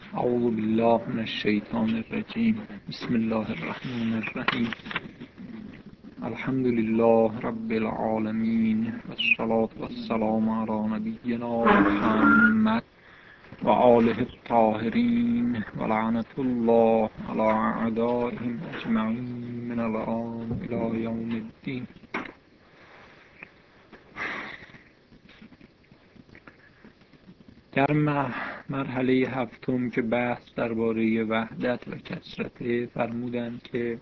اعوذ بالله من الشیطان الرجیم. بسم الله الرحمن الرحیم. الحمد لله رب العالمین والصلاة والسلام علی نبینا محمد و آله الطاهرین و لعنة الله علی اعدائهم اجمعین من الآن الی یوم الدین. در مرحله هفتم که بحث درباره وحدت و کثرت، فرمودند که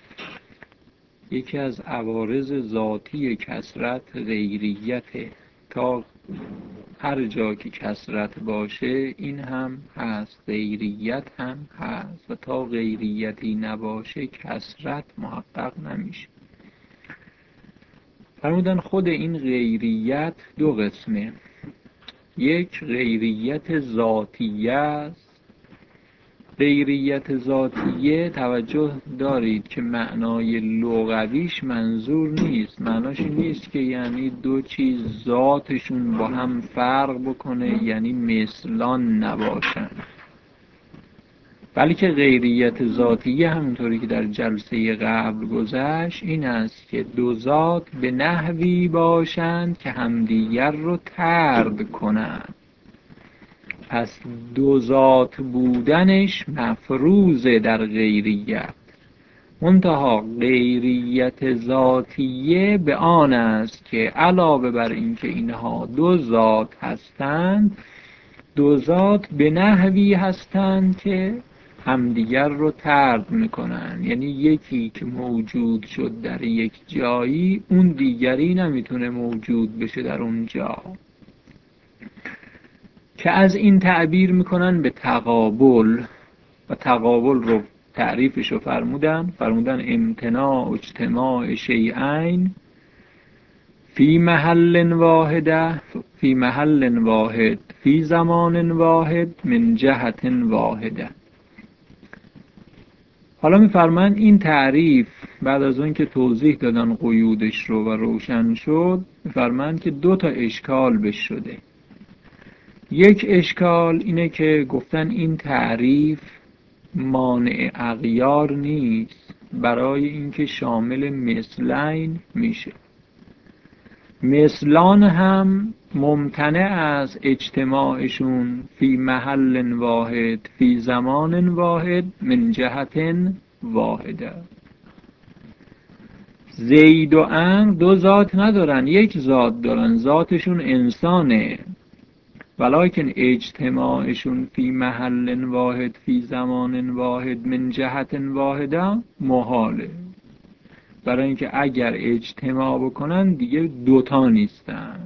یکی از عوارض ذاتی کثرت غیریت. تا هر جا که کثرت باشه این هم هست، غیریت هم هست، و تا غیریتی نباشه کثرت محقق نمیشه. فرمودن خود این غیریت دو قسمه. یک غیریت ذاتیه است. غیریت ذاتیه توجه دارید که معنای لغویش منظور نیست، معناش نیست که یعنی دو چیز ذاتشون با هم فرق بکنه، یعنی مثلان نباشن، بلکه غیریت ذاتیه همونطوری که در جلسه قبل گذشت این است که دو ذات به نحوی باشند که همدیگر رو طرد کنند. پس دو ذات بودنش مفروضه در غیریت. منتها غیریت ذاتیه به آن است که علاوه بر اینکه اینها دو ذات هستند، دو ذات به نحوی هستند که همدیگر رو طرد میکنن. یعنی یکی که موجود شد در یک جایی، اون دیگری نمیتونه موجود بشه در اون جا، که از این تعبیر میکنن به تقابل. و تقابل رو تعریفش رو فرمودن امتناع اجتماع شیئین فی محل واحده فی محل واحد فی زمان واحد من جهت واحده. حالا میفرمایند این تعریف بعد از اون که توضیح دادن قیودش رو و روشن شد، میفرمایند که دو تا اشکال بش شده. یک اشکال اینه که گفتن این تعریف مانع اغیار نیست برای اینکه شامل مثلین میشه. مثلان هم ممتنع از اجتماعشون فی محل واحد فی زمان واحد من جهت واحده. زید و عمرو دو ذات ندارن، یک ذات دارن، ذاتشون انسانه، ولکن اجتماعشون فی محل واحد فی زمان واحد من جهت واحده محاله. برای اینکه اگر اجتماع بکنن دیگه دوتا نیستن.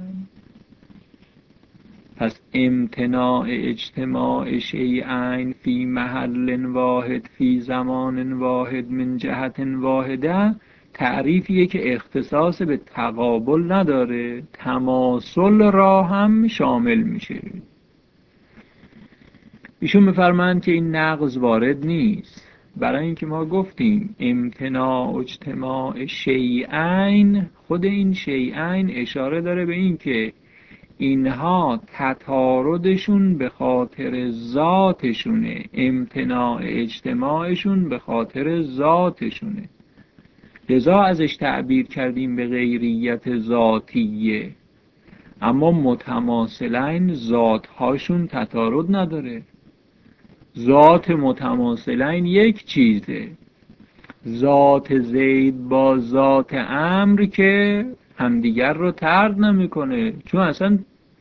پس امتناع اجتماع شیئین فی محل واحد فی زمان واحد من جهت واحده تعریفیه که اختصاص به تقابل نداره، تماثل را هم شامل میشه. ایشون میفرمایند که این نقض وارد نیست، برای اینکه ما گفتیم امتناع اجتماع شیئین، خود این شیئین اشاره داره به این که اینها تطاردشون به خاطر ذاتشونه، امتناع اجتماعشون به خاطر ذاتشونه. لذا ازش تعبیر کردیم به غیریت ذاتیه. اما متماثلین ذاتهاشون تطارد نداره. ذات متماثلین یک چیزه، ذات زید با ذات عمرو که همدیگر رو طرد نمیکنه، چون اصلا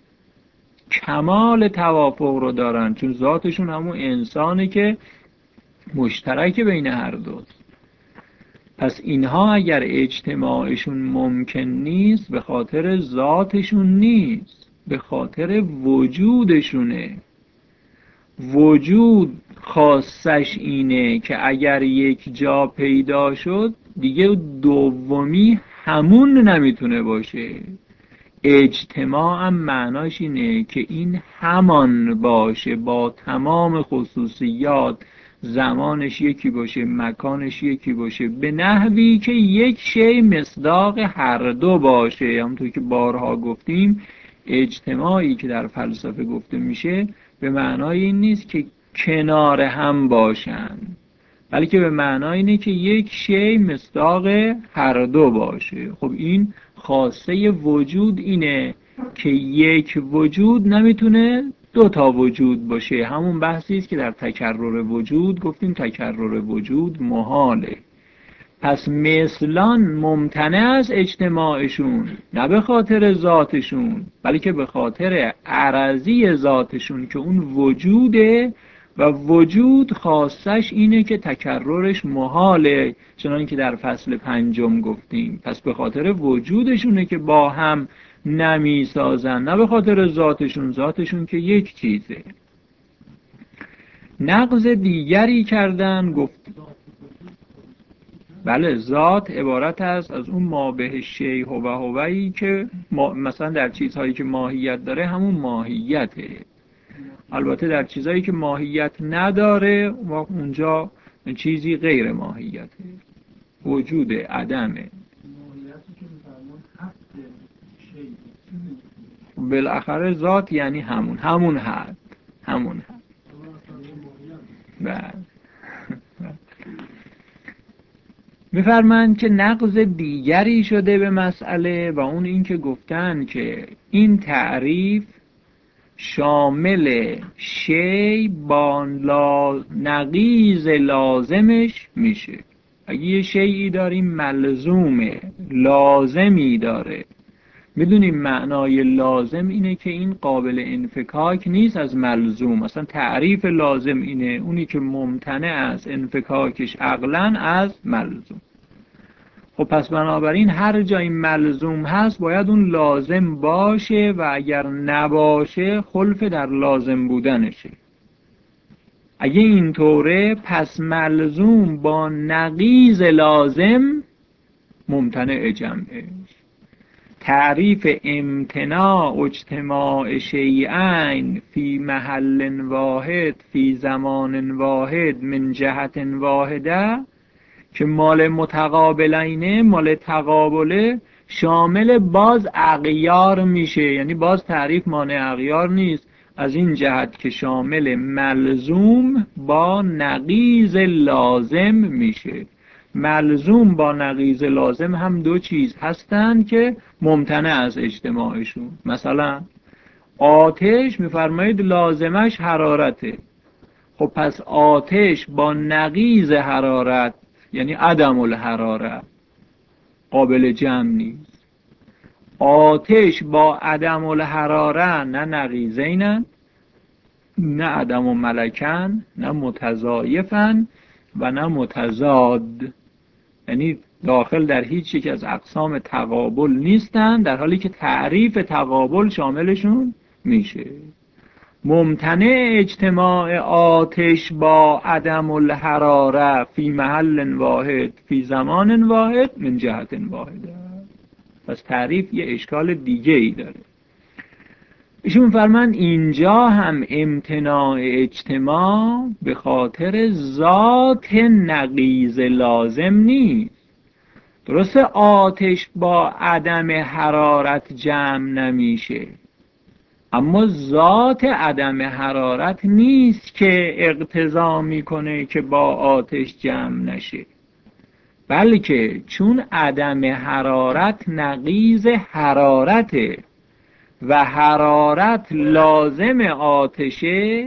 کمال توافق رو دارن، چون ذاتشون همون انسانه که مشترک بین هر دوست. پس اینها اگر اجتماعشون ممکن نیست به خاطر ذاتشون نیست، به خاطر وجودشونه. وجود خاصش اینه که اگر یک جا پیدا شد دیگه دومی همون نمیتونه باشه. اجتماع هم معناش اینه که این همان باشه، با تمام خصوصیات، زمانش یکی باشه، مکانش یکی باشه، به نحوی که یک شی مصداق هر دو باشه. همونطور که بارها گفتیم اجتماعی که در فلسفه گفته میشه به معنای این نیست که کنار هم باشند، بلکه به معنای اینه که یک شی مصداق هر دو باشه. خب این خاصه وجود اینه که یک وجود نمیتونه دو تا وجود باشه. همون بحثی است که در تکرر وجود گفتیم تکرر وجود محاله. پس مثلان ممتنع از اجتماعشون، نه به خاطر ذاتشون بلکه به خاطر عرضی ذاتشون که اون وجوده و وجود خاصش اینه که تکررش محاله، چنان که در فصل 5 گفتیم. پس به خاطر وجودشونه که با هم نمی سازن، نه به خاطر ذاتشون که یک چیزه. نقض دیگری کردن گفت بله، ذات عبارت است از اون ما به شیء هوایی که مثلا در چیزهایی که ماهیت داره همون ماهیته. البته در چیزهایی که ماهیت نداره اونجا چیزی غیر ماهیته، وجود عدمه. بالاخره ذات یعنی همون حد. بله. می‌فرمایند که نقض دیگری شده به مسئله و اون این که گفتن که این تعریف شامل شی با نقیض لازمش میشه. اگه یه شیئی داریم ملزومه، لازمی داره، میدونیم معنای لازم اینه که این قابل انفکاک نیست از ملزوم. اصلا تعریف لازم اینه، اونی که ممتنع از انفکاکش عقلاً از ملزوم. خب پس بنابراین هر جای ملزوم هست باید اون لازم باشه و اگر نباشه خلف در لازم بودنشه. اگه اینطوره پس ملزوم با نقیض لازم ممتنع جمعه. تعریف امتناع اجتماع شیئین فی محل واحد فی زمان واحد من جهت واحده که مال متقابلینه، مال تقابله، شامل باز اغیار میشه. یعنی باز تعریف مانع اغیار نیست، از این جهت که شامل ملزوم با نقیض لازم میشه. ملزوم با نقیض لازم هم دو چیز هستند که ممتنع از اجتماعشون. مثلا آتش میفرمایید لازمش حرارته. خب پس آتش با نقیض حرارت یعنی عدم الحراره قابل جمع نیست. آتش با عدم الحراره نه نقیضینن، نه عدم و ملکن، نه متضایفن و نه متضاد. یعنی داخل در هیچ یک از اقسام تقابل نیستن، در حالی که تعریف تقابل شاملشون میشه. ممتنع اجتماع آتش با عدم الحراره فی محل واحد فی زمان واحد من جهت واحده. پس تعریف یه اشکال دیگه ای داره. ایشون فرمان اینجا هم امتناع اجتماع به خاطر ذات نقیض لازم نیست. درسته آتش با عدم حرارت جمع نمیشه، اما ذات عدم حرارت نیست که اقتضا میکنه که با آتش جمع نشه، بلکه چون عدم حرارت نقیض حرارته و حرارت لازم آتشه،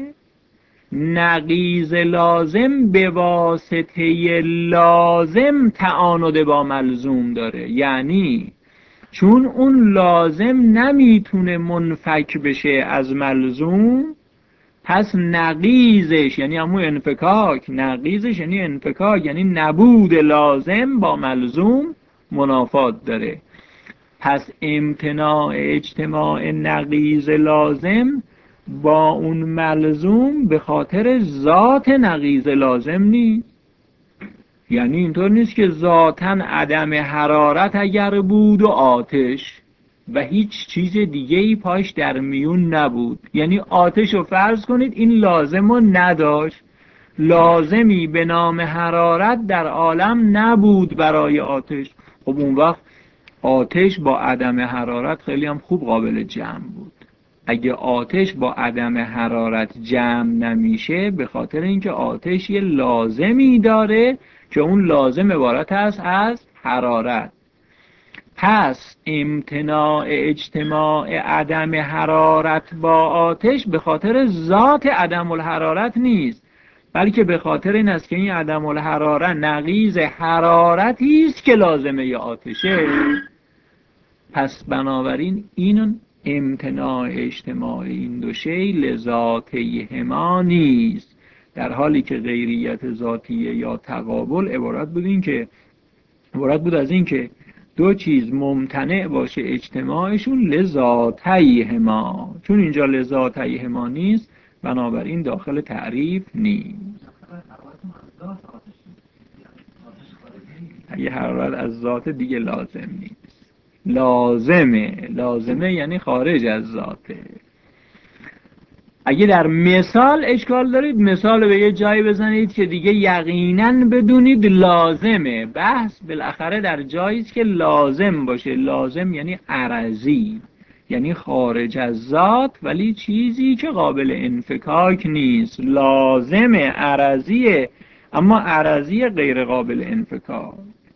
نقیض لازم به واسطه لازم تعاند با ملزوم داره. یعنی چون اون لازم نمیتونه منفک بشه از ملزوم، پس نقیضش یعنی همون انفکاک، نقیضش یعنی انفکاک، یعنی نبود لازم با ملزوم منافات داره. پس امتناع اجتماع نقیض لازم با اون ملزوم به خاطر ذات نقیض لازم نیست. یعنی اینطور نیست که ذاتاً عدم حرارت اگر بود و آتش و هیچ چیز دیگه ای پاش در میون نبود، یعنی آتش رو فرض کنید این لازم رو نداشت، لازمی به نام حرارت در عالم نبود برای آتش، خب اون وقت آتش با عدم حرارت خیلی هم خوب قابل جمع بود. اگه آتش با عدم حرارت جمع نمیشه به خاطر اینکه آتش یه لازمی داره که اون لازم عبارت است از حرارت. پس امتناع اجتماع عدم حرارت با آتش به خاطر ذات عدم الحرارت نیست، بلکه به خاطر این است که این عدم الحرارت نقیض حرارتی است که لازمه آتشه. پس بنابراین این امتناع اجتماع این دو شی لذاتیهما نیست، در حالی که غیریت ذاتیه یا تقابل عبارت بود از این که دو چیز ممتنع باشه اجتماعشون لذاتیهما. چون اینجا لذاتیهما نیست بنابراین داخل تعریف نیست. اگه حرارت از ذات دیگه لازم نیست، لازمه یعنی خارج از ذاته. اگه در مثال اشکال دارید مثال به یه جایی بزنید که دیگه یقینا بدونید لازمه. بحث بالاخره در جایی است که لازم باشه. لازم یعنی عرضی، یعنی خارج از ذات ولی چیزی که قابل انفکاک نیست. لازم عرضیه اما عرضی غیر قابل انفکاک.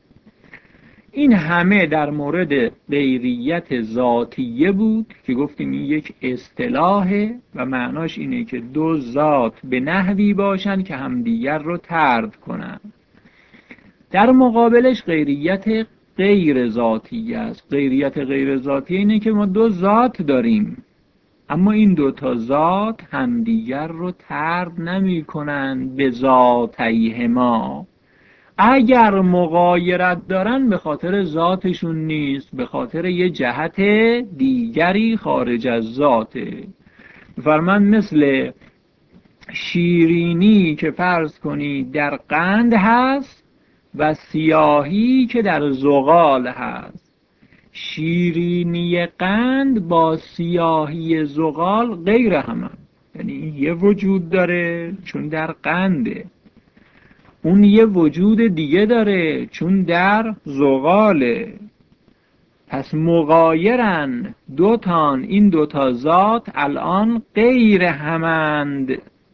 این همه در مورد غیریت ذاتیه بود که گفتیم این یک اصطلاحه و معناش اینه که دو ذات به نحوی باشن که همدیگر رو طرد کنن. در مقابلش غیریت غیر ذاتیه است. غیریت غیر ذاتیه اینه که ما دو ذات داریم اما این دو تا ذات همدیگر رو طرد نمی کنن به ذاتیهما. اگر مغایرت دارن به خاطر ذاتشون نیست، به خاطر یه جهت دیگری خارج از ذاته. فرمان مثل شیرینی که فرض کنی در قند هست و سیاهی که در زغال هست. شیرینی قند با سیاهی زغال غیر همه، یعنی این یه وجود داره چون در قنده، اون یه وجود دیگه داره چون در زغاله. پس مغایرن دوتان، این دوتا ذات الان غیر همند،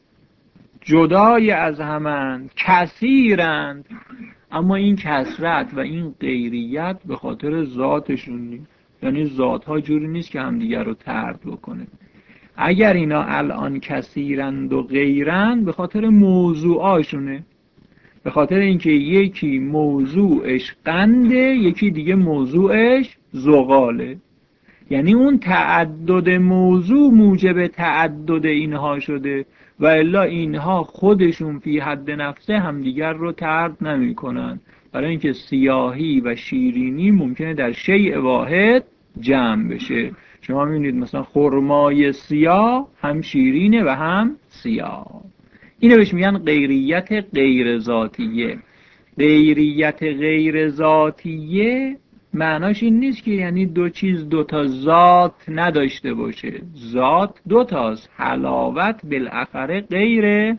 جدای از همند، کثیرند، اما این کثرت و این غیریت به خاطر ذاتشون نیست. یعنی ذاتها جوری نیست که همدیگر رو طرد بکنه. اگر اینا الان کثیرند و غیرند به خاطر موضوعاشونه، به خاطر اینکه یکی موضوعش قنده یکی دیگه موضوعش زغاله. یعنی اون تعدد موضوع موجب تعدد اینها شده و الا اینها خودشون فی حد نفسه همدیگر رو طرد نمی کنن، برای اینکه سیاهی و شیرینی ممکنه در شیء واحد جمع بشه. شما میبینید مثلا خرمای سیاه هم شیرینه و هم سیاه. اینو بهش میگن غیریت غیر ذاتیه. غیریت غیر ذاتیه معناش این نیست که یعنی دو چیز دو تا ذات نداشته باشه. ذات دو تاست. حلاوت بالاخره غیر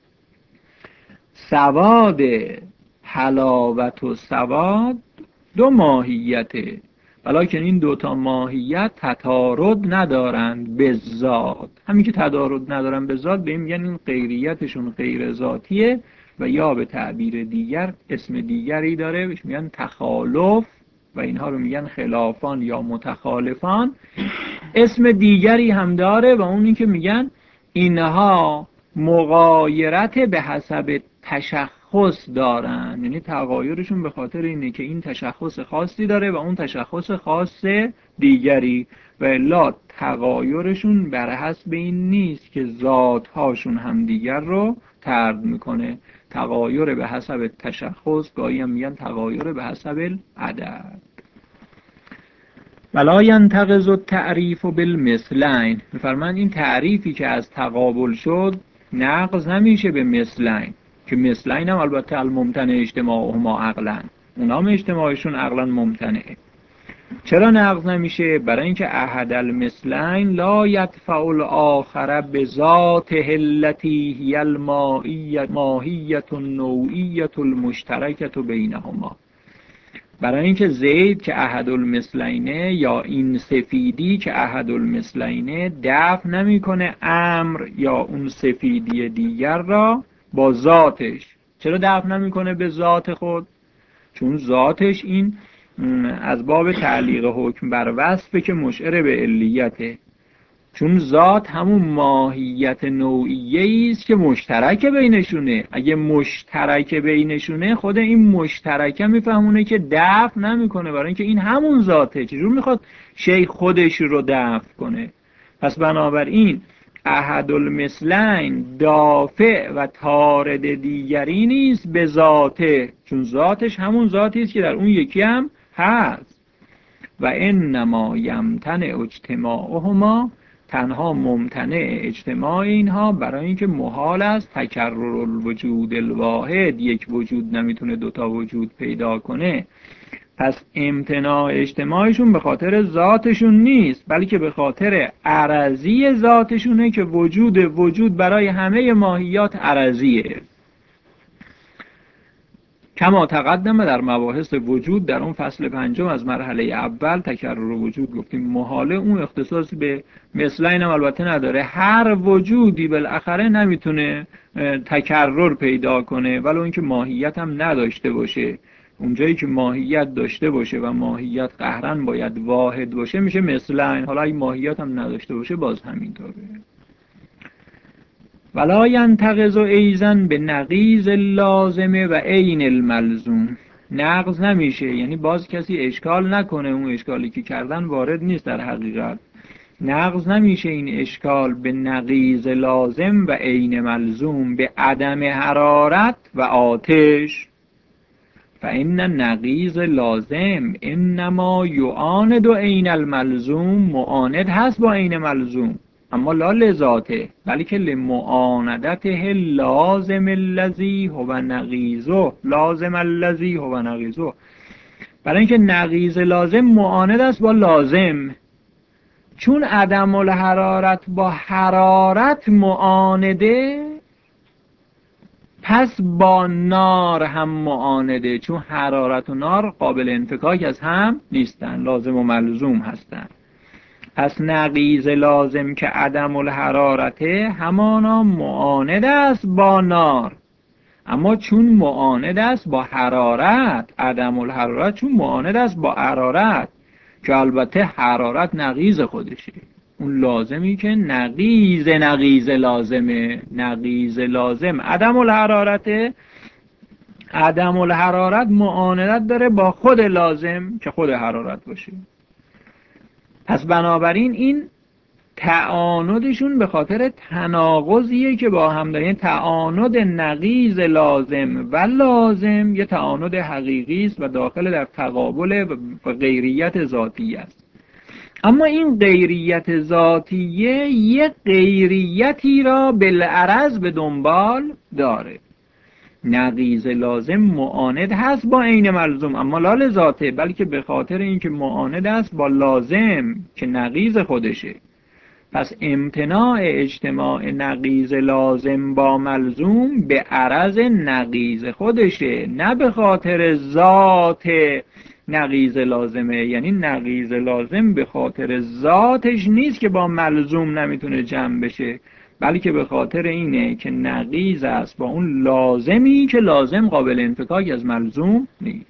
سواد. حلاوت و سواد دو ماهیته، ولیکن این دوتا ماهیت تضاد ندارند به ذات. همین که تضاد ندارن به ذات به این میگن این غیریتشون غیر ذاتیه و یا به تعبیر دیگر اسم دیگری داره بهش میگن تخالف و اینها رو میگن خلافان یا متخالفان. اسم دیگری هم داره و اون این که میگن اینها مغایرت به حسب تشخص دارن، یعنی تغایرشون به خاطر اینه که این تشخص خاصی داره و اون تشخص خاص دیگری، و الا تغایرشون بر حسب این نیست که ذاتهاشون همدیگر رو طرد میکنه. تغایر به حسب تشخص، گاهی هم میگن تغایر به حسب العدد. ولا ينتقض التعریف بالمثلین. میفرمان این تعریفی که از تقابل شد نقض نمیشه به مثلین، که مثلین هم البته الممتنع اجتماعهما عقلا، اونا هم اجتماعشون عقلا ممتنعه. چرا نقض نمیشه؟ برای اینکه احد المثلین لا یدفع الاخر بذاته التي هی الماهیة النوعیة المشترکة بینهما. برای اینکه زید که احد المثلینه یا این سفیدی که احد المثلینه دفع نمیکنه امر یا اون سفیدی دیگر را با ذاتش. چرا دفع نمیکنه به ذات خود؟ چون ذاتش این از باب تعلیق حکم بر وصفه که مشعر به علیته. چون ذات همون ماهیت نوعیه است که مشترک بینشونه. اگه مشترک بینشونه خود این مشترکه میفهمونه که دفع نمیکنه، برای اینکه این همون ذاته. چجور میخواد شیء خودش رو دفع کنه؟ پس بنابراین احد المثلین دافع و طارد دیگری نیست به ذاته، چون ذاتش همون ذاتی است که در اون یکی هم هست. و انما یمتنع اجتماعهما، تنها ممتنع اجتماع اینها برای اینکه محال است تکرر الوجود الواحد، یک وجود نمیتونه دوتا وجود پیدا کنه. پس امتناع اجتماعشون به خاطر ذاتشون نیست، بلکه به خاطر عرضی ذاتشونه که وجود برای همه ماهیات عرضیه. کما تقدم در مباحث وجود در اون فصل 5 از مرحله اول تکرر وجود گفتیم محاله، اون اختصاصی به مثلین هم البته نداره. هر وجودی بالاخره نمیتونه تکرر پیدا کنه ولو اینکه ماهیت هم نداشته باشه. اونجایی که ماهیت داشته باشه و ماهیت قهرا باید واحد باشه میشه مثلین. حالا این ماهیت هم نداشته باشه باز همینطوره. ولا ینتقض ایضا به نقیض لازمه و عین الملزوم. نقض نمیشه، یعنی باز کسی اشکال نکنه، اون اشکالی که کردن وارد نیست در حقیقت. نقض نمیشه این اشکال به نقیض لازم و عین ملزوم، به عدم حرارت و آتش. فإن نقیض لازم انما یعاند عین الملزوم، معاند هست با عین ملزوم، اما لا لذاته بلکه لمعاندته لازم الذی هو نقیضه، لازم الذی هو نقیضه. برای اینکه نقیض لازم معاند است با لازم، چون عدم الحرارت با حرارت معانده، پس با نار هم معانده، چون حرارت و نار قابل انفکاک از هم نیستن، لازم و ملزوم هستند. پس نقیض لازم که عدم الحرارته همانا معاند است با نار، اما چون معاند است با حرارت، عدم الحرارت چون معاند است با حرارت، که البته حرارت نقیض خودشه، اون لازمی که نقیض لازمه. نقیض لازم عدم الحرارته، عدم الحرارت معاندت داره با خود لازم که خود حرارت باشه. پس بنابراین این تعاندشون به خاطر تناقضیه که با هم دارن. تعاند نقیض لازم و لازم یه تعاند حقیقی است و داخل در تقابل و غیریت ذاتیه است. اما این غیریت ذاتیه یه غیریتی را بالعرض به دنبال داره. نقیض لازم معاند هست با عین ملزوم، اما لا لذاته بلکه به خاطر اینکه معاند است با لازم که نقیض خودشه. پس امتناع اجتماع نقیض لازم با ملزوم به عرض نقیض خودشه، نه به خاطر ذات نقیض لازمه. یعنی نقیض لازم به خاطر ذاتش نیست که با ملزوم نمیتونه جمع بشه، بلکه به خاطر اینه که نقیض است با اون لازمی که لازم قابل انفکاک از ملزوم نیست.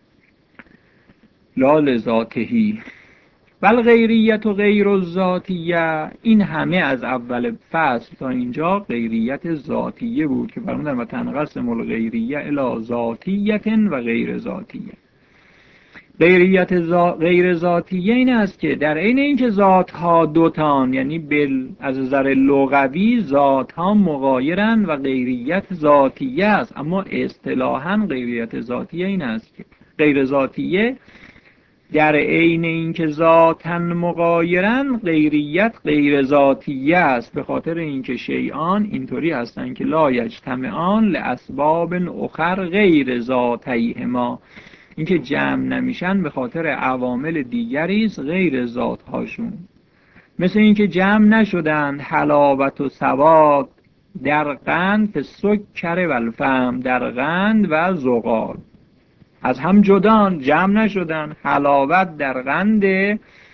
لا لذاتهی بل غیریت و غیر الذاتیه. این همه از اول فصل تا اینجا غیریت ذاتیه بود که فرمودن و تنقسم الغیریه الی ذاتیه و غیر ذاتیه. غیریت غیر ذاتیه این است که در عین اینکه ذاتها دوتان، یعنی از نظر لغوی ذاتها مغایرن و غیریت ذاتیه است، اما اصطلاحاً غیریت ذاتیه این است که غیر ذاتیه در عین اینکه ذاتاً مغایرن غیریت غیر ذاتیه است، به خاطر اینکه شیئان اینطوری هستند که لا یجتمعان لاسباب اخر غیر ذاتیهما، اینکه جمع نمیشن به خاطر عوامل دیگری است غیر ذاتهاشون. مثل اینکه جمع نشدند حلاوت و سواد در قند، سکر و الفم، در قند و زغال. از هم جدان، جمع نشدن. حلاوت در قنده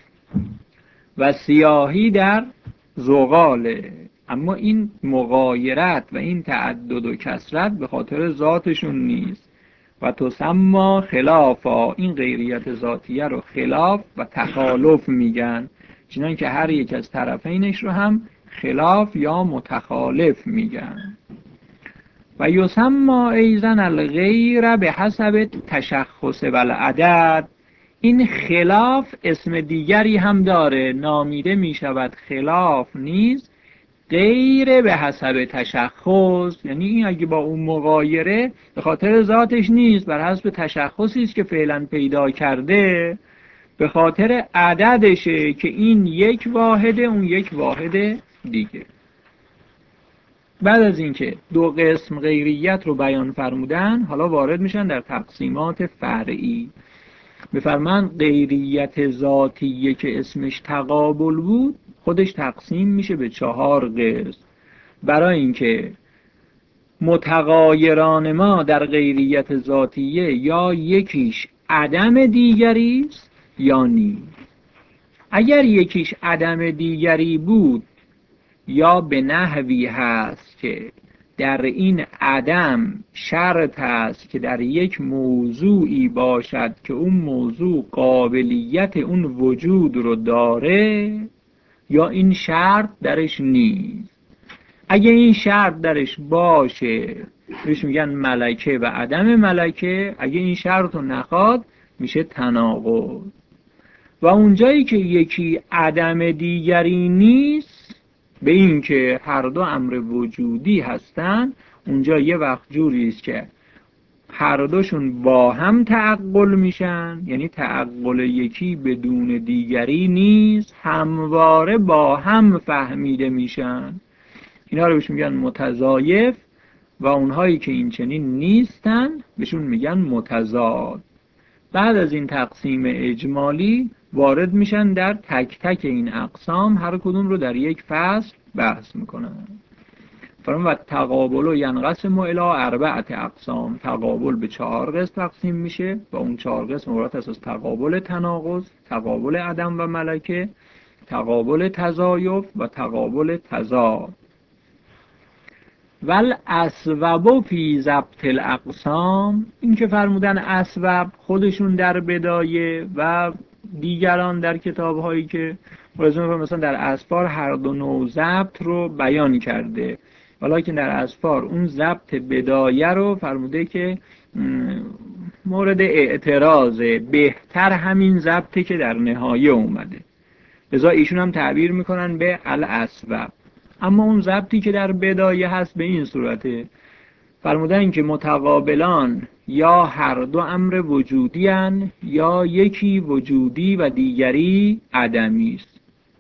و سیاهی در زغاله. اما این مغایرت و این تعدد و کثرت به خاطر ذاتشون نیست. و تسمى خلافا، این غیریت ذاتیه رو خلاف و تخالف میگن، چنان که هر یک از طرفینش رو هم خلاف یا متخالف میگن. و یسمى ایضا الغیر به حسب تشخص و العدد، این خلاف اسم دیگری هم داره، نامیده میشود خلاف نیز غیر به حسب تشخص، یعنی این اگه با اون مغایره به خاطر ذاتش نیست، بر حسب تشخصی است که فعلا پیدا کرده، به خاطر عددشه که این یک واحده اون یک واحد دیگه. بعد از اینکه دو قسم غیریت رو بیان فرمودن، حالا وارد میشن در تقسیمات فرعی. بفرمان غیریت ذاتیه که اسمش تقابل بود، خودش تقسیم میشه به 4 قسم. برای اینکه متغایران ما در غیریت ذاتیه یا یکیش عدم دیگری است یا نیست. اگر یکیش عدم دیگری بود یا به نحوی هست که در این عدم شرط است که در یک موضوعی باشد که اون موضوع قابلیت اون وجود رو داره، یا این شرط درش نیست. اگه این شرط درش باشه بهش میگن ملکه و عدم ملکه، اگه این شرط رو نخواد میشه تناقض. و اونجایی که یکی عدم دیگری نیست، به این که هر دو امر وجودی هستن، اونجا یه وقت جوری است که هر دوشون با هم تعقل میشن، یعنی تعقل یکی بدون دیگری نیست، همواره با هم فهمیده میشن. اینا رو بهش میگن متضایف، و اونهایی که این چنین نیستن بهشون میگن متضاد. بعد از این تقسیم اجمالی وارد میشن در تک تک این اقسام، هر کدوم رو در یک فصل بحث میکنن. فرمان و تقابل و ینقسم الی 4 اقسام، تقابل به 4 قسم تقسیم میشه و اون 4 قسم عبارت است از تقابل تناقض، تقابل عدم و ملکه، تقابل تضایف و تقابل تضاد. ول اسباب فی ضبط الاقسام، این که فرمودن اسباب خودشون در بدایه و دیگران در کتاب‌هایی که مثلا در اسفار هر دو نوع ضبط رو بیان کرده، حالا که در اسفار اون ضبط بدایه رو فرموده که مورد اعتراضه، بهتر همین ضبطی که در نهایه اومده، لذا ایشون هم تعبیر میکنن به الاسباب. اما اون ضبطی که در بدایه هست به این صورته، فرمودن که متقابلان یا هر دو امر وجودی هن، یا یکی وجودی و دیگری عدمی است.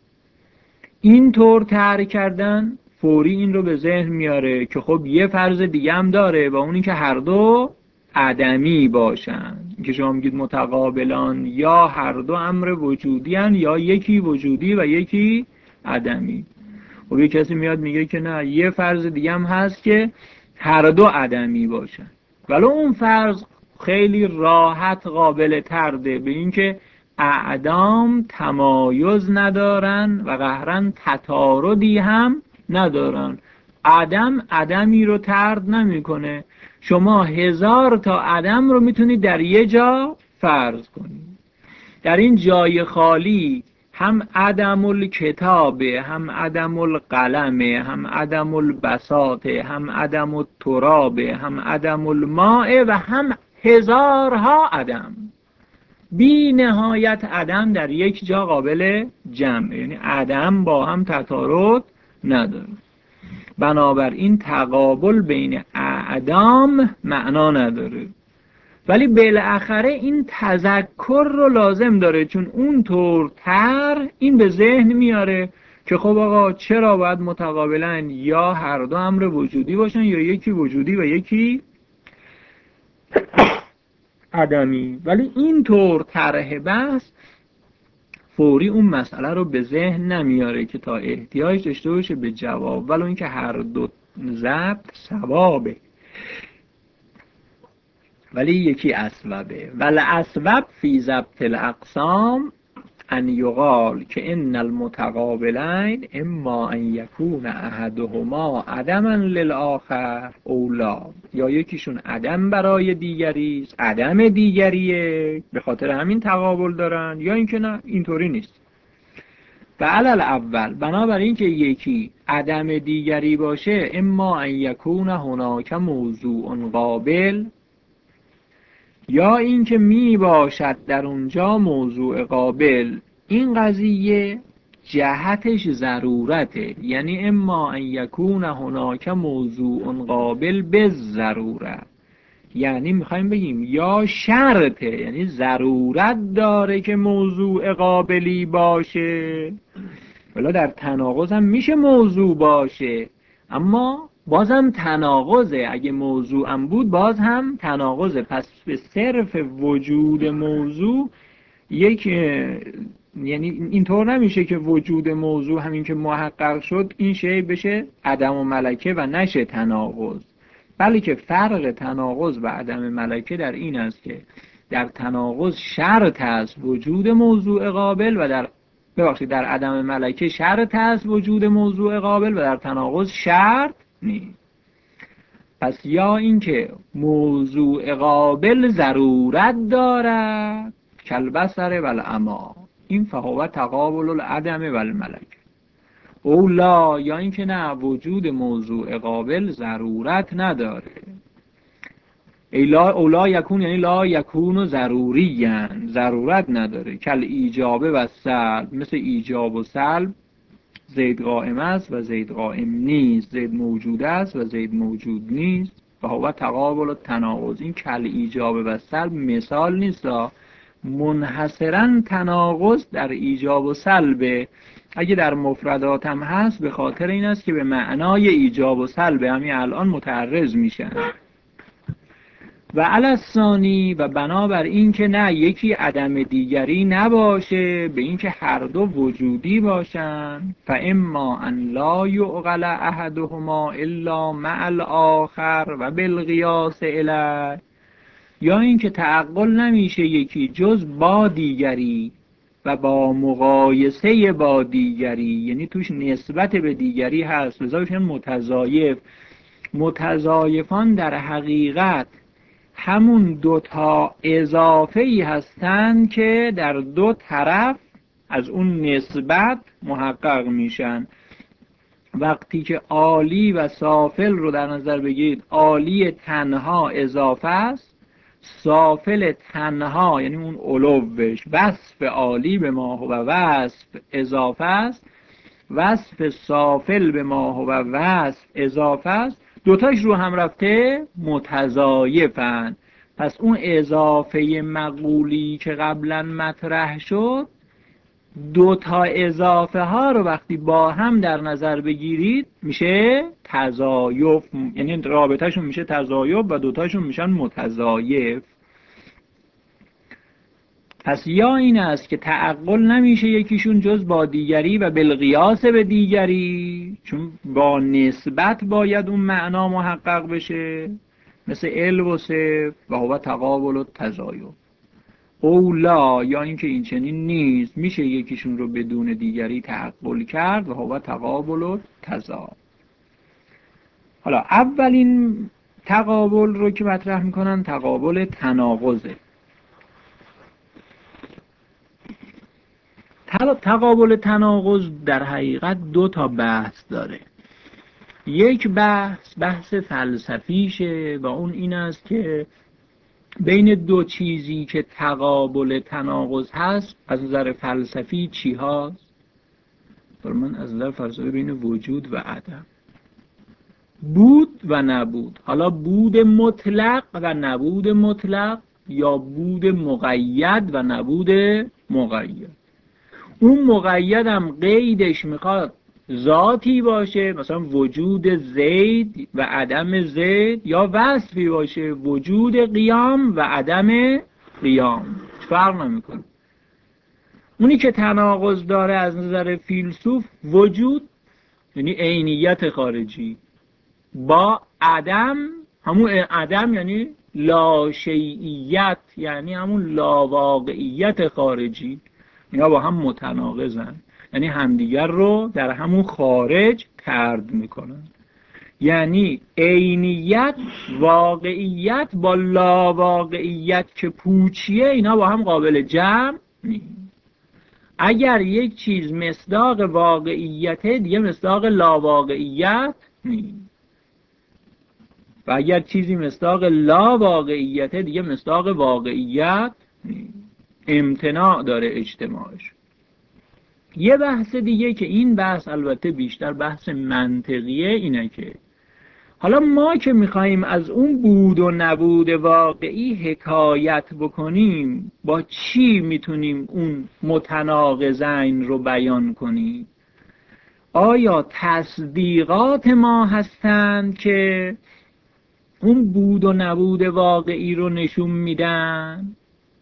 این طور طرح کردن فوری این رو به ذهن میاره که خب یه فرض دیگه هم داره و اونی که هر دو عدمی باشن، که شما میگید متقابلان یا هر دو امر وجودی هن، یا یکی وجودی و یکی عدمی. خب یه کسی میاد میگه که نه، یه فرض دیگه هم هست که هر دو عدمی باشن، ولی اون فرض خیلی راحت قابل طرده، به این که اعدام تمایز ندارن و قهرن تطاردی هم ندارن. عدم عدمی رو طرد نمیکنه. شما 1000 تا عدم رو میتونید در یه جا فرض کنید. در این جای خالی هم عدم الکتابه، هم عدم القلمه، هم عدم البساطه، هم عدم الترابه، هم عدم الماء و هم هزارها عدم، بی نهایت عدم در یک جا قابل جمع، یعنی عدم با هم تطارد نداره. بنابراین تقابل بین اعدام معنا نداره، ولی بالاخره این تذکر رو لازم داره، چون اون طور تر این به ذهن میاره که خب آقا چرا باید متقابلن یا هر دو امر وجودی باشن یا یکی وجودی و یکی عدمی. ولی این طور طرح بحث فوری اون مسئله رو به ذهن نمیاره که تا احتیاج داشته باشه به جواب، ولی اینکه هر دو ضبط ثوابه ولی یکی اسببه. ولی اسبب فی ضبط الاقسام ان یقال که ان المتقابلین اما ان یکون احدهما عدما للآخر او لا، یا یکیشون عدم برای دیگری است، عدم دیگریه به خاطر همین تقابل دارن، یا اینکه نه اینطوری نیست. و علل اول، بنابراین که یکی عدم دیگری باشه، اما ان یکون هناک موضوع قابل، یا اینکه می باشد در اونجا موضوع قابل. این قضیه جهتش ضرورته، یعنی اما ان یکون هناک موضوع قابل به ضروره، یعنی میخوایم بگیم یا شرطه، یعنی ضرورت داره که موضوع قابلی باشه. ولی در تناقض هم میشه موضوع باشه، اما بازم تناقضه. اگه موضوع هم بود باز هم تناقضه. پس به صرف وجود موضوع یک، یعنی اینطور نمیشه که وجود موضوع همین که محقق شد این شی بشه عدم و ملکه و نشه تناقض، بلکه فرق تناقض و عدم ملکه در این است که در تناقض شرط است وجود موضوع قابل و در عدم ملکه شرط است وجود موضوع قابل و در تناقض شرط نیست. پس یا اینکه موضوع قابل ضرورت دارد کالبصر والعمی، این فهو تقابل العدم والملکه. او لا، یا اینکه نه وجود موضوع قابل ضرورت نداره. اولا یکون یعنی لا یکون ضروری، ضرورت نداره. کل ایجاب و سلب، مثل ایجاب و سلب، زید قائم است و زید قائم نیست، زید موجود است و زید موجود نیست. و هو تقابل التناقض. این کل ایجاب و سلب مثال نیست، منحصرا تناقض در ایجاب و سلب. اگه در مفردات هم هست به خاطر این است که به معنای ایجاب و سلب همین الان متعرض میشن. و علی الثانی، و بنابر این که نه یکی عدم دیگری نباشه، به این که هر دو وجودی باشن، فاما ان لا یعقل احدهما الا مع الاخر و بالقیاس الیه، یا این که تعقل نمیشه یکی جز با دیگری و با مقایسه با دیگری، یعنی توش نسبت به دیگری هست، لذا بشن متضایف. متضایفان در حقیقت همون دوتا اضافه ای هستند که در دو طرف از اون نسبت محقق میشن. وقتی که عالی و سافل رو در نظر بگیرید، عالی تنها اضافه است، سافل تنها یعنی اون علوش، وصف عالی به ما هو وصف اضافه است، وصف سافل به ما هو وصف اضافه است، دوتاش رو هم رفته متضایفن. پس اون اضافه مقولی که قبلا مطرح شد، دوتا اضافه ها رو وقتی با هم در نظر بگیرید میشه تضایف، یعنی رابطهشون میشه تضایف و دوتاشون میشن متضایف. پس یا این است که تعقل نمیشه یکیشون جز با دیگری و بالقیاس به دیگری، چون با نسبت باید اون معنا محقق بشه، مثل ال و صف و هو تقابل و تضایف. اولا، یا اینکه این چنین نیست، میشه یکیشون رو بدون دیگری تعقل کرد و هو تقابل و تضایف. حالا اولین تقابل رو که مطرح میکنن تقابل تناقضه. تقابل تناقض در حقیقت دو تا بحث داره. یک بحث فلسفیشه و اون این است که بین دو چیزی که تقابل تناقض هست از نظر فلسفی چی هست؟ من از نظر فلسفی بین وجود و عدم، بود و نبود. حالا بود مطلق و نبود مطلق، یا بود مقید و نبود مقید. اون مقید هم قیدش میخواد ذاتی باشه، مثلا وجود زید و عدم زید، یا وصفی باشه وجود قیام و عدم قیام، فرق نمیکنه. اونی که تناقض داره از نظر فیلسوف وجود یعنی عینیت خارجی با عدم، همون عدم یعنی لاشیئیت یعنی همون لاواقعیت خارجی، اینا با هم متناقضن، یعنی همدیگر رو در همون خارج طرد میکنن. یعنی عینیت، واقعیت با لاواقعیت که پوچیه، اینا با هم قابل جمع نیست. اگر یک چیز مصداق واقعیته دیگه مصداق لاواقعیت نیست، و اگر چیزی مصداق لاواقعیته دیگه مصداق واقعیت نیست. امتناع داره اجتماعش. یه بحث دیگه که این بحث البته بیشتر بحث منطقیه اینه که حالا ما که میخواییم از اون بود و نبود واقعی حکایت بکنیم، با چی میتونیم اون متناقضین رو بیان کنیم؟ آیا تصدیقات ما هستند که اون بود و نبود واقعی رو نشون میدن،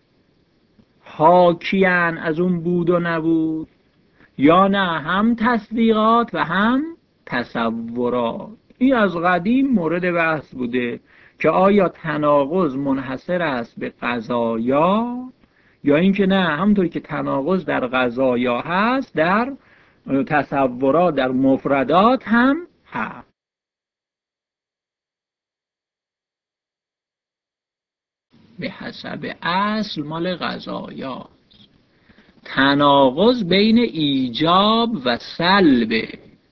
حاکیان از اون بود و نبود، یا نه هم تصدیقات و هم تصورات؟ این از قدیم مورد بحث بوده که آیا تناقض منحصر است به قضایا، یا اینکه نه، همونطوری که تناقض در قضایا هست در تصورات، در مفردات هم هست. به حسب اصل مال قضایا تناقض بین ایجاب و سلبه.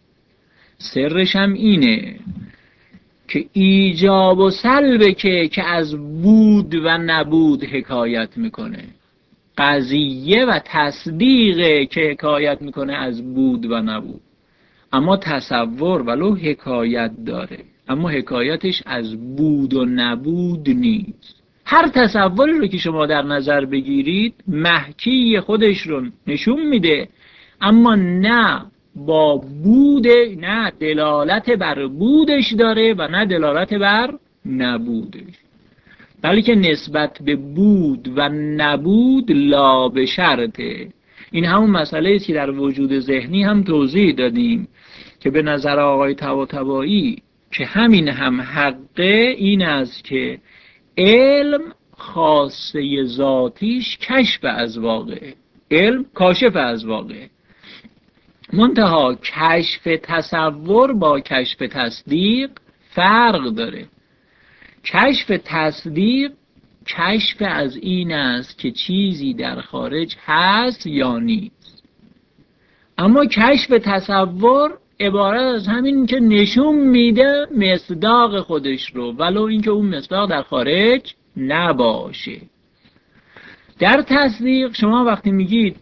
سرش هم اینه که ایجاب و سلبه که از بود و نبود حکایت میکنه، قضیه و تصدیقه که حکایت میکنه از بود و نبود. اما تصور ولو حکایت داره، اما حکایتش از بود و نبود نیست. هر تصوری رو که شما در نظر بگیرید محکی خودش رو نشون میده، اما نه با بود، نه دلالت بر بودش داره و نه دلالت بر نبودش، بلکه نسبت به بود و نبود لا به شرطه. این همون مسئله است که در وجود ذهنی هم توضیح دادیم که به نظر آقای طباطبایی که همین هم حقه، این است که علم خاصه ذاتیش کشف از واقعه، علم کاشف از واقعه، منتها کشف تصور با کشف تصدیق فرق داره. کشف تصدیق کشف از این است که چیزی در خارج هست یا نیست، اما کشف تصور عبارت از همین که نشون میده مصداق خودش رو، ولو اینکه اون مصداق در خارج نباشه. در تصدیق شما وقتی میگید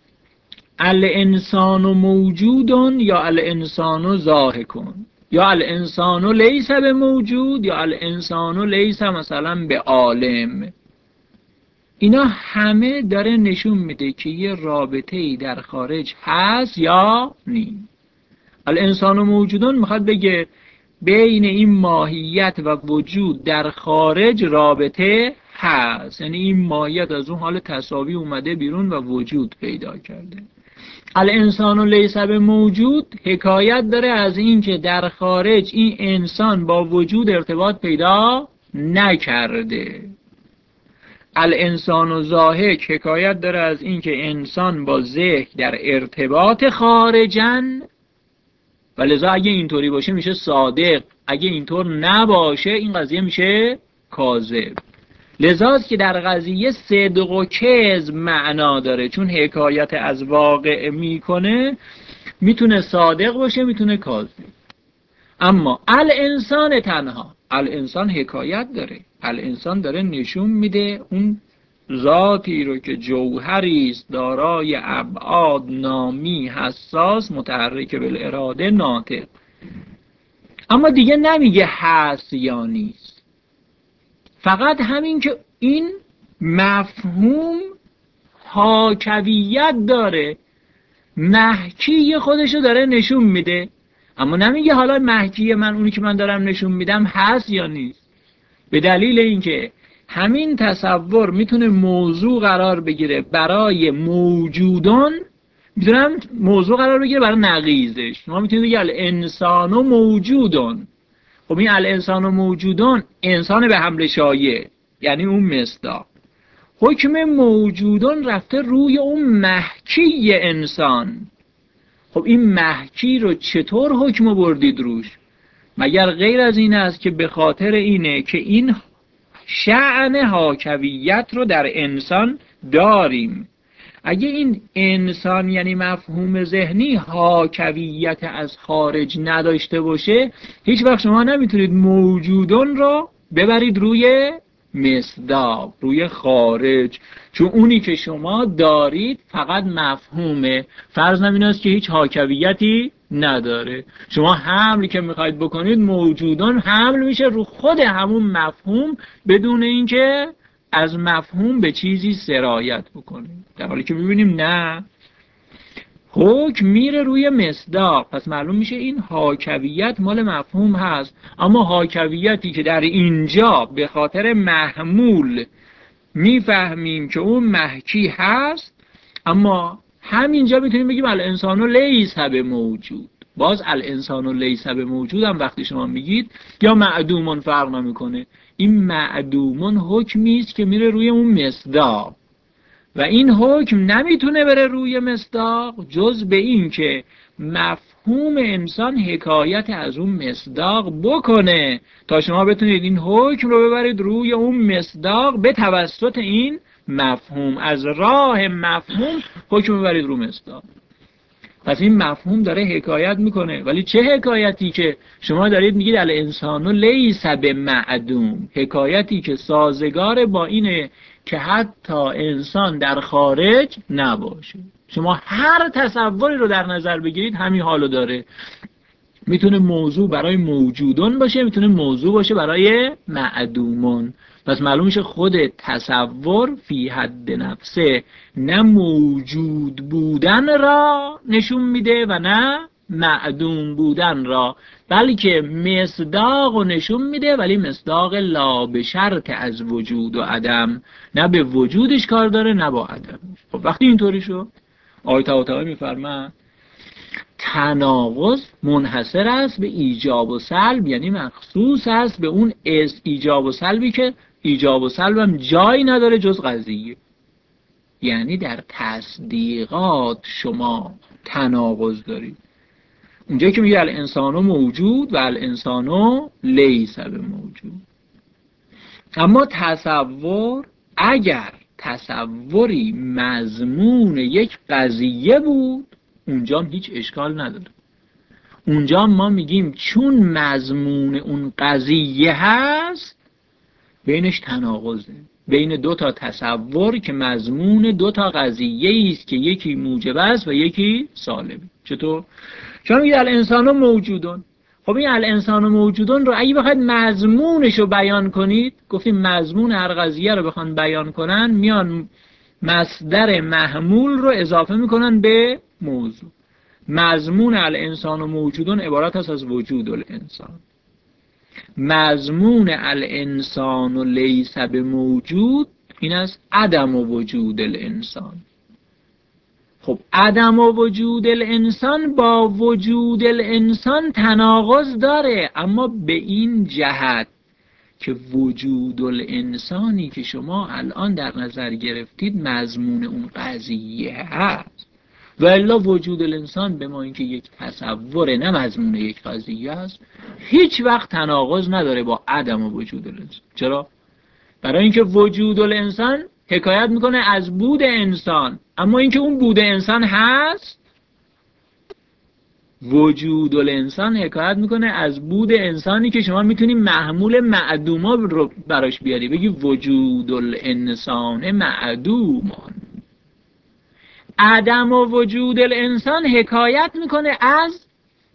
الانسان موجودون یا الانسان ضاحکون یا الانسان لیس به موجود یا الانسان لیس مثلا به عالم، اینا همه داره نشون میده که یه رابطه‌ای در خارج هست یا نیست. الانسان موجودون میخواد بگه بین این ماهیت و وجود در خارج رابطه هست، یعنی این ماهیت از اون حال تساوی اومده بیرون و وجود پیدا کرده. الانسان لیس به موجود حکایت داره از این که در خارج این انسان با وجود ارتباط پیدا نکرده. الانسان ضاحک حکایت داره از این که انسان با ذهن در ارتباط خارجن، و لذا اگه اینطوری باشه میشه صادق، اگه اینطور نباشه این قضیه میشه کاذب. لذاست که در قضیه صدق و کذب معنا داره، چون حکایت از واقع میکنه، میتونه صادق باشه میتونه کاذب. اما الانسان تنها، الانسان حکایت داره، الانسان داره نشون میده اون ذاتی رو که جوهری است دارای ابعاد نامی حساس متحرک بالاراده ناطق، اما دیگه نمیگه هست یا نیست. فقط همین که این مفهوم حاکویت داره، محکی خودشو داره نشون میده، اما نمیگه حالا محکی من، اونی که من دارم نشون میدم هست یا نیست. به دلیل اینکه همین تصور میتونه موضوع قرار بگیره برای موجودان، میتونم موضوع قرار بگیره برای نقیضش. ما میتونیم بگیم الانسان موجودون. خب این الانسان موجودون انسان به حمل شایع، یعنی اون مصداق. حکم موجودان رفته روی اون محکی انسان. خب این محکی رو چطور حکم بردید روش؟ مگر غیر از این است که به خاطر اینه که این شأن حاکویت رو در انسان داریم. اگه این انسان یعنی مفهوم ذهنی حاکویت از خارج نداشته باشه، هیچ وقت شما نمیتونید موجودان رو ببرید روی مصداق، روی خارج، چون اونی که شما دارید فقط مفهومه. فرض نمیناست که هیچ حاکویتی نداره. شما حملی که میخواید بکنید موجودان حمل میشه رو خود همون مفهوم بدون اینکه از مفهوم به چیزی سرایت بکنید. در حالی که میبینیم نه، حکم میره روی مصداق. پس معلوم میشه این حاکویت مال مفهوم هست، اما حاکویتی که در اینجا به خاطر محمول میفهمیم که اون محکی هست، اما همینجا میتونیم بگیم الانسان لیس بموجود. باز الانسان لیس بموجود هم وقتی شما میگید یا معدومون فرق نمیکنه، این معدومون حکمی است که میره روی اون مصداق و این حکم نمیتونه بره روی مصداق جز به این که مفهوم انسان حکایت از اون مصداق بکنه تا شما بتونید این حکم رو ببرید روی اون مصداق به توسط این مفهوم، از راه مفهوم حکم ببرید رو مصداق. پس این مفهوم داره حکایت میکنه، ولی چه حکایتی که شما دارید میگید الانسان لیس بمعدوم، حکایتی که سازگار با اینه که حتی انسان در خارج نباشه. شما هر تصوری رو در نظر بگیرید همین حالو داره. میتونه موضوع برای موجودون باشه، میتونه موضوع باشه برای معدومون. پس معلوم میشه خود تصور فی حد نفسه نه موجود بودن را نشون میده و نه معدوم بودن را، بلکه مصداق رو نشون میده، ولی مصداق لا به شرط از وجود و عدم، نه به وجودش کار داره نه با عدمش. خب وقتی اینطوری شد آیه طباطبایی میفرماید تناقض منحصر است به ایجاب و سلب، یعنی مخصوص است به اون ایجاب و سلبی که ایجاب و سلب هم جایی نداره جز قضیه. یعنی در تصدیقات شما تناقض دارید. اونجا که میگه الانسان موجود و الانسان لیس بموجود. اما تصور، اگر تصوری مضمون یک قضیه بود اونجا هم هیچ اشکال نداره. اونجا ما میگیم چون مضمون اون قضیه هست بینش تناقضه، بین دو تا تصور که مضمون دو تا قضیه است که یکی موجب است و یکی سالب. چطور؟ شما میگید الانسان موجودون. خب این الانسان موجودون رو اگه بخواید مضمونش رو بیان کنید، گفتیم مضمون هر قضیه رو بخوان بیان کنن میان مصدر محمول رو اضافه میکنن به موضوع. مضمون الانسان موجودون عبارت است از وجود الانسان. مضمون الانسان لیس بموجود این است عدم وجود الانسان. خب عدم وجود الانسان با وجود الانسان تناقض داره، اما به این جهت که وجود الانسانی که شما الان در نظر گرفتید مضمون اون قضیه هست، و الا وجود الانسان به ما اینکه یک تصوره نه مضمون یک قضیه است، هیچ وقت تناقض نداره با عدم وجود الانسان. چرا؟ برای اینکه وجود الانسان حکایت میکنه از بود انسان، اما اینکه اون بود انسان هست، وجود الانسان حکایت میکنه از بود انسانی که شما میتونی محمول معدوما رو براش بیاری، بگی وجود الانسان معدومان. عدم و وجود الانسان حکایت میکنه از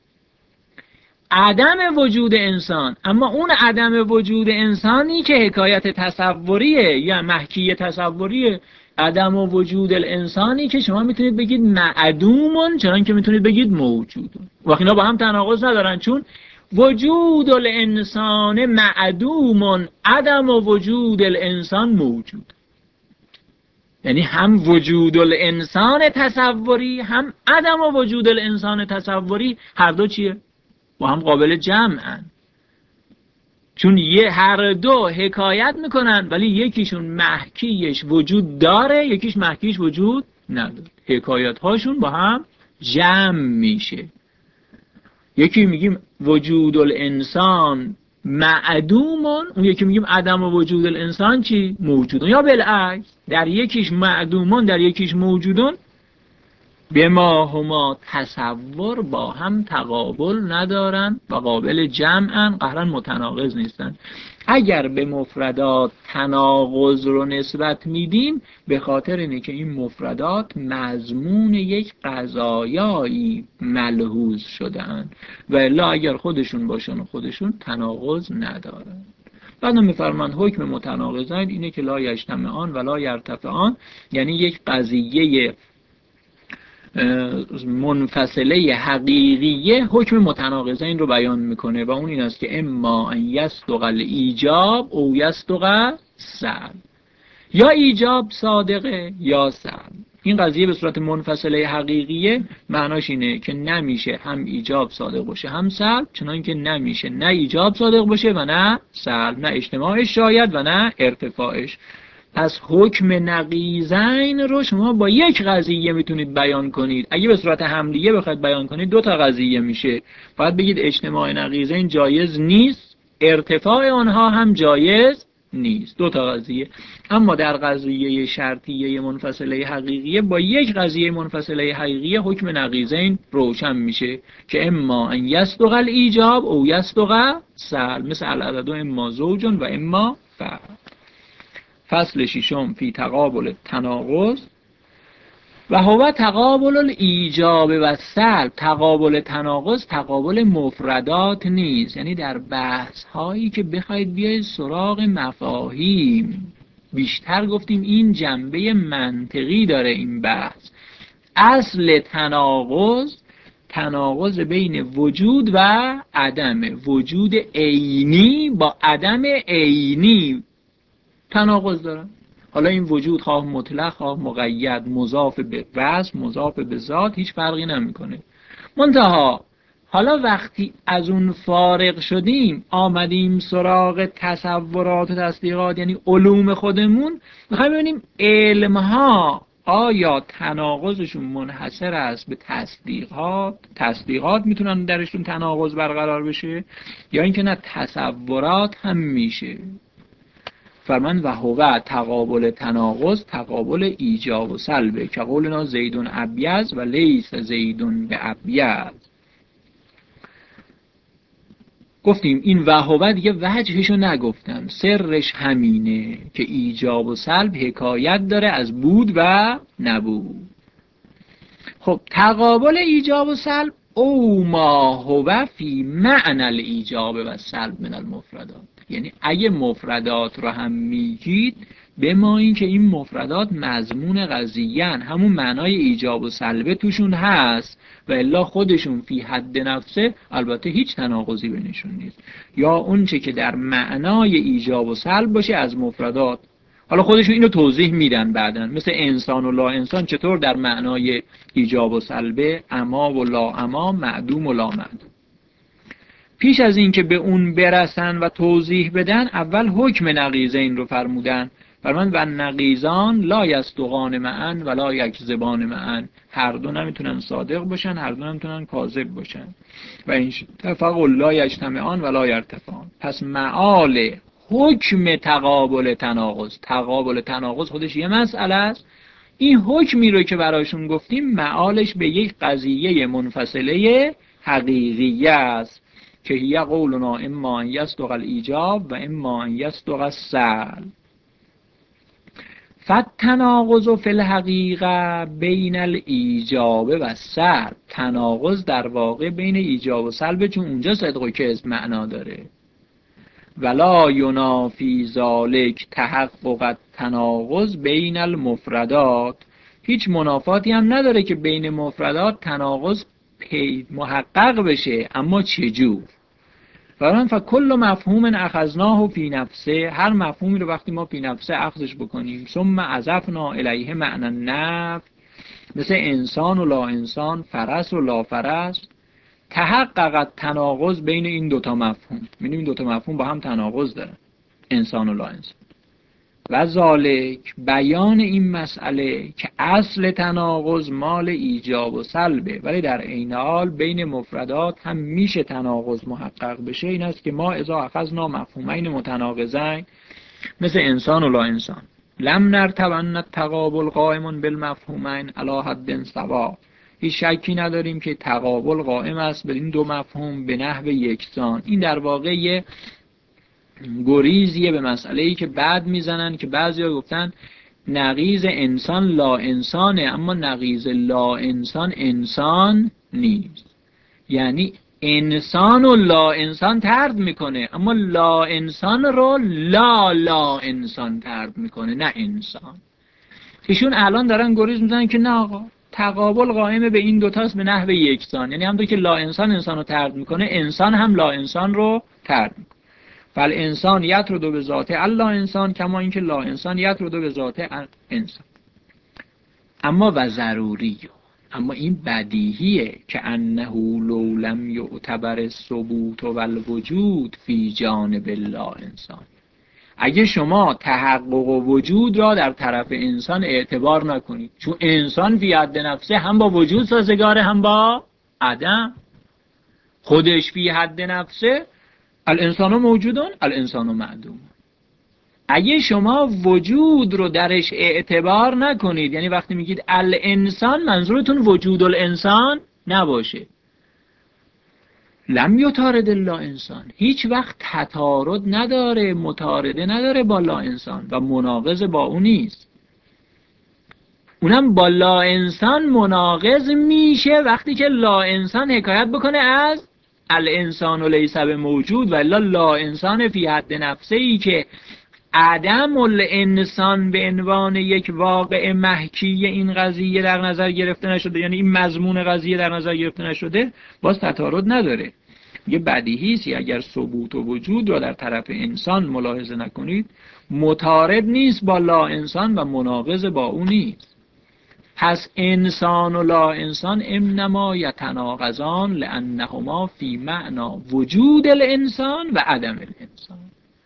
عدم وجود انسان، اما اون عدم وجود انسانی که حکایت تصوریه یا محکی تصوریه، عدم و وجود الانسانی که شما میتونید بگید معدومون چنان که میتونید بگید موجودون. وقتی اینا با هم تناقض ندارن، چون وجود الانسان معدومون عدم و وجود الانسان موجود. یعنی هم وجود الانسان تصوری هم عدم و وجود الانسان تصوری هر دو چیه؟ با هم قابل جمعن. چون هر دو حکایت میکنن ولی یکیشون محکیش وجود داره، یکیش محکیش وجود نداره. حکایت هاشون با هم جمع میشه. یکی میگیم وجود الانسان معدومون، اون یکی میگیم عدم وجود الانسان چی؟ موجودون. یا بالعکس، در یکیش معدومون در یکیش موجودون، به ما هما تصور با هم تقابل ندارن و قابل جمعن، قهرن متناقض نیستن. اگر به مفردات تناقض رو نسبت میدیم به خاطر اینه که این مفردات مضمون یک قضایایی ملحوظ شدن و الا اگر خودشون باشن و خودشون تناقض ندارن. بعد میفرمان حکم متناقضین اینه که لا یجتمعان و لا یرتفعان، یعنی یک قضیه منفصله حقیقیه حکم متناقضین رو بیان میکنه و اون این است که اما ان یصدق الایجاب او یصدق سلب، یا ایجاب صادقه یا سلب. این قضیه به صورت منفصله حقیقیه معناش اینه که نمیشه هم ایجاب صادق باشه هم سلب، چنان که نمیشه نه ایجاب صادق باشه و نه سلب، نه اجتماعش شاید و نه ارتفاعش. پس حکم نقیضین رو شما با یک قضیه میتونید بیان کنید. اگه به صورت همدیگه بخواید بیان کنید دو تا قضیه میشه. باید بگید اجتماع نقیضین جایز نیست، ارتفاع آنها هم جایز نیست، دو تا قضیه. اما در قضیه شرطیه منفصله حقیقیه با یک قضیه منفصله حقیقیه حکم نقیضین روشن میشه که اما ان یصدق الایجاب او یصدق سلب، مثل العدد اما زوج و اما فرد. فصل ششم فی تقابل تناقض و هو تقابل الایجاب و سلب. تقابل تناقض تقابل مفردات نیست، یعنی در بحث هایی که بخواید بیاید سراغ مفاهیم، بیشتر گفتیم این جنبه منطقی داره این بحث. اصل تناقض بین وجود و عدم، وجود عینی با عدم عینی تناقض دارن. حالا این وجود خواه مطلق خواه مقید، مضاف به وصف مضاف به ذات، هیچ فرقی نمیکنه. منتها حالا وقتی از اون فارغ شدیم آمدیم سراغ تصورات و تصدیقات، یعنی علوم خودمون، میخوایم ببینیم علمها آیا تناقضشون منحصر است به تصدیقات میتونن درشون تناقض برقرار بشه، یا اینکه نه تصورات هم میشه. فرمان و هو تقابل تناقض تقابل ایجاب و سلبه که قولنا زیدون ابیض و لیس زیدون به ابیض. گفتیم این و هو دیگه وجهشو نگفتم، سرش همینه که ایجاب و سلب حکایت داره از بود و نبود. خب تقابل ایجاب و سلب او ما هو فی معنی الایجاب و سلب من المفردات، یعنی اگه مفردات رو هم میگید به ما این که این مفردات مضمون قضیه‌ان، همون معنای ایجاب و سلبه توشون هست و الا خودشون فی حد نفسه البته هیچ تناقضی بینشون نیست. یا اون چه که در معنای ایجاب و سلب باشه از مفردات، حالا خودشون اینو توضیح میدن بعدن، مثل انسان و لا انسان چطور در معنای ایجاب و سلبه، اما و لا اما، معدوم و لا معدوم. پیش از این که به اون برسن و توضیح بدن اول حکم نقیضین رو فرمودن. فرمان و نقیضان لا یصدقان معا و لا یکذبان معا، هر دو نمیتونن صادق باشن هر دو نمیتونن کاذب باشن. و این اتفاق لا یجتمعان و لا یرتفعان. پس معال حکم تقابل تناقض خودش یه مسئله است. این حکمی رو که براشون گفتیم معالش به یک قضیه منفصله حقیقیه است که هی قولنا اما ان یصدق الایجاب و اما ان یصدق السلب. فالتناقض فی الحقیقه بین الایجاب و السلب، تناقض در واقع بین ایجاب و سلب، چون اونجا صدق و کذب معنا داره. ولا ینافی ذلک تحقق التناقض بین المفردات، هیچ منافاتی هم نداره که بین مفردات تناقض محقق بشه، اما چجور؟ فکل مفهوم اخذناه فی نفسه، هر مفهومی رو وقتی ما فی نفسه اخذش بکنیم ثم اضفنا الیه معنی نفی، مثل انسان و لا انسان، فرس و لا فرس، تحقق تناقض بین این دوتا مفهوم. می‌بینیم این دوتا مفهوم با هم تناقض دارن، انسان و لا انسان. و ذالک بیان این مسئله که اصل تناقض مال ایجاب و سلبه، ولی در عین حال بین مفردات هم میشه تناقض محقق بشه. این است که ما اذا اخذنا مفهومین متناقضین مثل انسان و لا انسان لم نرتبن التقابل قائم بالمفهومین علی حد سوا، هیچ شکی نداریم که تقابل قائم است بر این دو مفهوم به نحو یکسان. این در واقع یه گریزیه به مسئله‌ای که بعد میزنن که بعضیا گفتن نقیض انسان لا انسانه، اما نقیض لا انسان انسان نیست. یعنی انسان و لا انسان طرد میکنه، اما لا انسان رو لا انسان طرد میکنه، نه انسان. ایشون الان دارن گریز میزنن که نه آقا، تقابل قائم به این دوتاست به نحو یکسان. یعنی همونطور که لا انسان انسان رو طرد میکنه، انسان هم لا انسان رو طرد میکنه. فالانسان یطرد به ذات الا انسان کما اینکه لا انسان یطرد به ذات انسان. اما و ضروری، اما این بدیهیه که انه لو لم یعتبر الثبوت و الوجود فی جانب لا انسان، اگه شما تحقق و وجود را در طرف انسان اعتبار نکنید، چون انسان فی حد نفسه هم با وجود سازگاره هم با عدم، خودش فی حد نفسه الانسان موجودون الانسان معدوم. اگه شما وجود رو درش اعتبار نکنید، یعنی وقتی میگید الانسان منظورتون وجود الانسان نباشه، لم یطارد لا انسان، هیچ وقت تطارد نداره، مطارده نداره با لا انسان و مناقض با اون نیست. اونم با لا انسان مناقض میشه وقتی که لا انسان حکایت بکنه از الانسان و لیس موجود، و الا لا انسان فی حد نفسه ای که عدم الانسان به عنوان یک واقع محکی این قضیه در نظر گرفته نشده، یعنی این مضمون قضیه در نظر گرفته نشده، باز تطارد نداره. یه بدیهی است اگر ثبوت و وجود رو در طرف انسان ملاحظه نکنید، متعارض نیست با لا انسان و مناقض با اون نیست. پس انسان و لا انسان انما یتناقضان لانهما فی معنی وجود الانسان و عدم الانسان.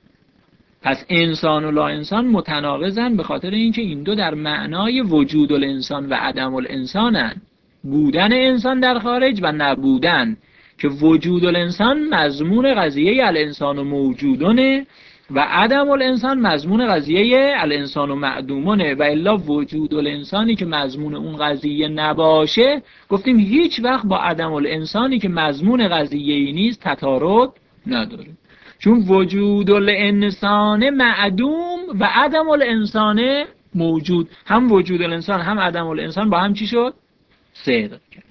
پس انسان و لا انسان متناقضن به خاطر اینکه این دو در معنای وجود الانسان و عدم الانسانن، بودن انسان در خارج و نبودن، که وجود الانسان مضمون قضیه الانسان موجودونه و عدم الانسان مضمون قضیه الانسان معدومونه. و الا وجود الانسانی که مضمون اون قضیه نباشه، گفتیم هیچ وقت با عدم الانسانی که مضمون قضیه ای نیست تطارد نداره، چون وجود الانسان معدوم و عدم الانسان موجود، هم وجود الانسان هم عدم الانسان با هم چی شد؟ صدق کرد.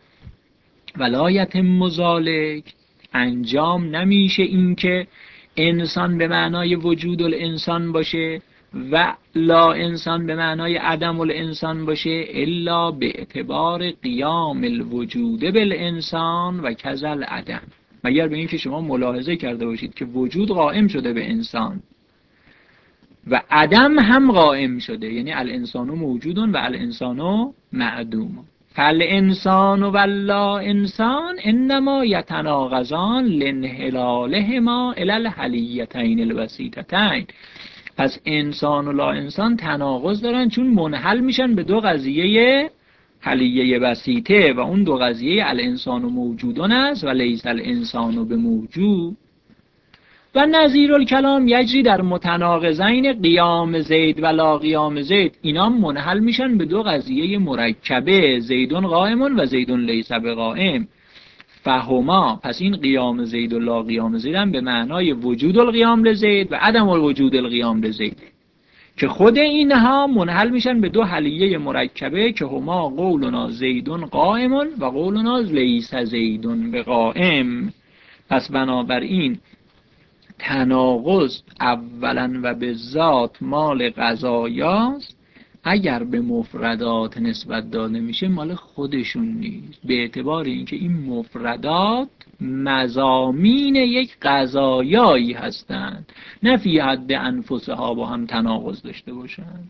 ولایت مزالک، انجام نمیشه این که انسان به معنای وجود الانسان باشه و لا انسان به معنای عدم الانسان باشه الا به اعتبار قیام الوجود بالانسان و کذل عدم، مگر به این که شما ملاحظه کرده باشید که وجود قائم شده به انسان و عدم هم قائم شده، یعنی الانسان موجودون و الانسان معدوم. فالانسان و لا انسان انما یتناقضان لانحلالهما الی الحلیتین الوسیطتین. پس انسان و لا انسان تناقض دارن چون منحل میشن به دو قضیه حلیه وسیطه، و اون دو قضیه الانسان موجودون است و لیس الانسان به موجود. و نظیر الکلام یجری در متناقضین قیام زید و لا قیام زید، اینا منحل میشن به دو قضیه مرکبه، زیدون قائمون و زیدون لیس بقائم. فهما، پس این قیام زید و لا قیام زید هم به معنای وجود القیام لزید و عدم الوجود القیام لزید، که خود اینها منحل میشن به دو حلیه مرکبه که هما قولنا زیدون قائمون و قولنا لیس زیدون بقائم. پس بنابراین تناقض اولا و به ذات مال قضایاست، اگر به مفردات نسبت داده میشه مال خودشون نیست، به اعتبار اینکه این مفردات مضامین یک قضایایی هستند، نه فی حد انفسها با هم تناقض داشته باشند.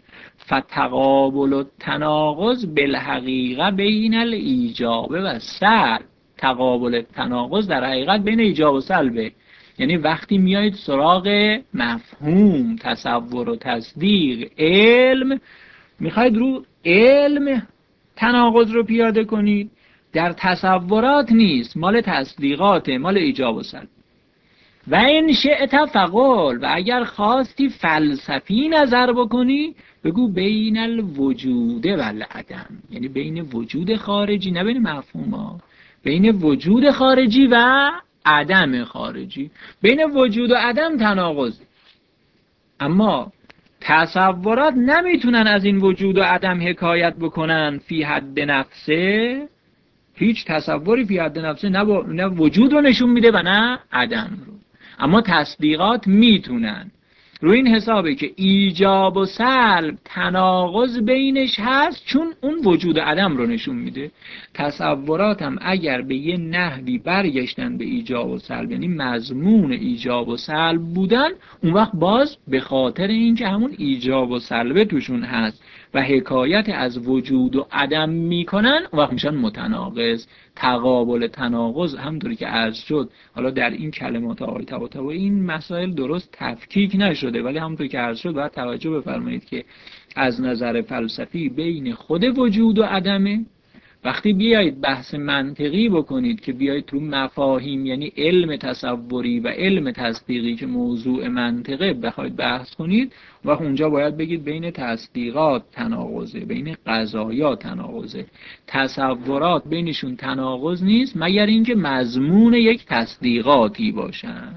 فتقابل التناقض بالحقیقه بین الایجاب و سلب، تقابل تناقض در حقیقت بین ایجاب و سلبه. یعنی وقتی میایید سراغ مفهوم، تصور و تصدیق، علم، میخواید رو علم تناقض رو پیاده کنید، در تصورات نیست، مال تصدیقاته، مال ایجاب و سلب. و این شئت فقل، و اگر خواستی فلسفی نظر بکنی بگو بین الوجود و العدم، یعنی بین وجود خارجی، نه بین مفهوما، بین وجود خارجی و عدم خارجی. بین وجود و عدم تناقض، اما تصورات نمیتونن از این وجود و عدم حکایت بکنن فی حد نفسه. هیچ تصوری فی حد نفسه نه وجود رو نشون میده و نه عدم رو، اما تصدیقات میتونن. روی این حسابه که ایجاب و سلب تناقض بینش هست، چون اون وجود عدم رو نشون میده. تصورات هم اگر به یه نحوی برگشتن به ایجاب و سلب، یعنی مضمون ایجاب و سلب بودن، اون وقت باز به خاطر اینکه همون ایجاب و سلب توشون هست و حکایت از وجود و عدم میکنن، اون وقت میشن متناقض. تقابل تناقض همونطوری که عرض شد، حالا در این کلمات آقای طباطبایی این مسائل درست تفکیک نشده، ولی همونطوری که عرض شد باید توجه بفرمایید که از نظر فلسفی بین خود وجود و عدمه. وقتی بیایید بحث منطقی بکنید که بیایید تو مفاهیم، یعنی علم تصوری و علم تصدیقی که موضوع منطقه بخواید بحث کنید، و اونجا باید بگید بین تصدیقات تناقضه، بین قضایا تناقضه. تصورات بینشون تناقض نیست مگر اینکه مضمون یک تصدیقاتی باشن.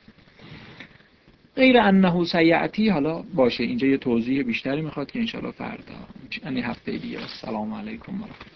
غیر انه سیأتی، حالا باشه اینجا یه توضیح بیشتری میخواد که انشالله فردا، یعنی هفته دیگه. السلام علیکم و رحمت الله.